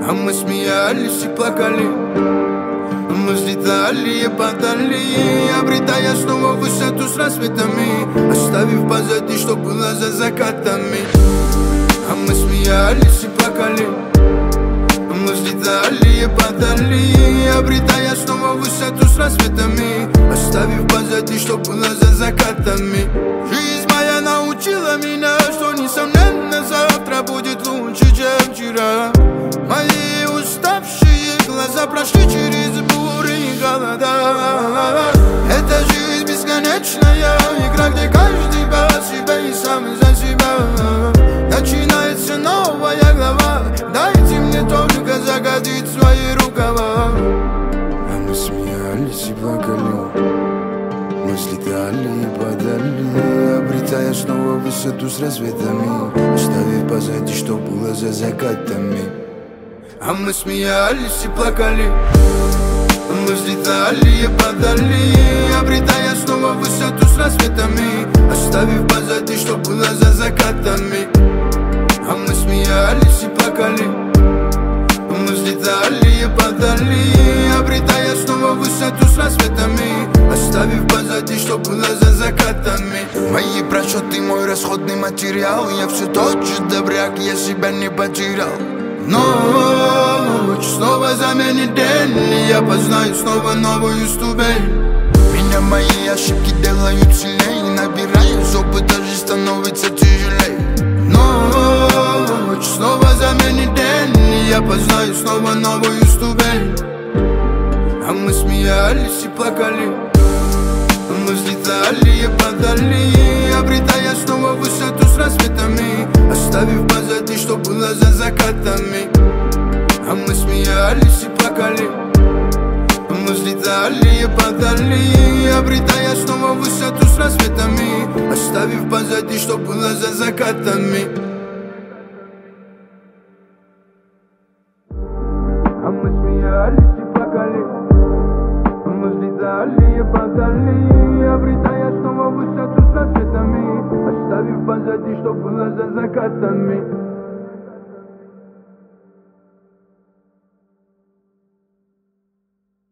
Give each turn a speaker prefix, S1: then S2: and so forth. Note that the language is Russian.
S1: А мы смеялись и плакали, мы взлетали и падали, обретая снова высоту с рассветами, оставив позади, что было за закатами. А мы смеялись и плакали, мы взлетали и падали, обретая снова высоту с рассветами, оставив позади, что было за закатами. Жизнь моя научила меня, что несомненно завтра будет лучше, чем вчера. Мои уставшие глаза прошли через буры и голода. Это жизнь бесконечная игра, где каждый по себе и сам за себя. Начинается новая глава, дайте мне только загадить свои рукава. А мы смеялись и плакали, мы взлетали и падали, обретая снова высоту с рассветами, оставив позади, что было за закатами. А мы смеялись и плакали, мы взлетали и падали, обретая снова высоту с рассветами, оставив позади, что было за закатами. А мы смеялись и плакали, мы взлетали и падали, обретая снова высоту с рассветами, оставив позади, что было за закатами. Мои просчеты, мой расходный материал, я все тот же добряк, я себя не потерял. Ночь снова заменит день, и я познаю снова новую ступень. Меня мои ошибки делают сильней, набираюсь опыта, жизнь становится тяжелей. Ночь снова заменит день, и я познаю снова новую ступень. А мы смеялись и плакали, мы взлетали и падали, обретая снова высоту с рассветами, оставив позади, что было за закатами. А мы смеялись и плакали, мы взлетали и падали, обретая снова высоту с рассветами, оставив позади, что было за закатами. А мы смеялись и плакали, мы взлетали и падали, обретая снова высоту с рассветами, оставив позади, что было за закатами.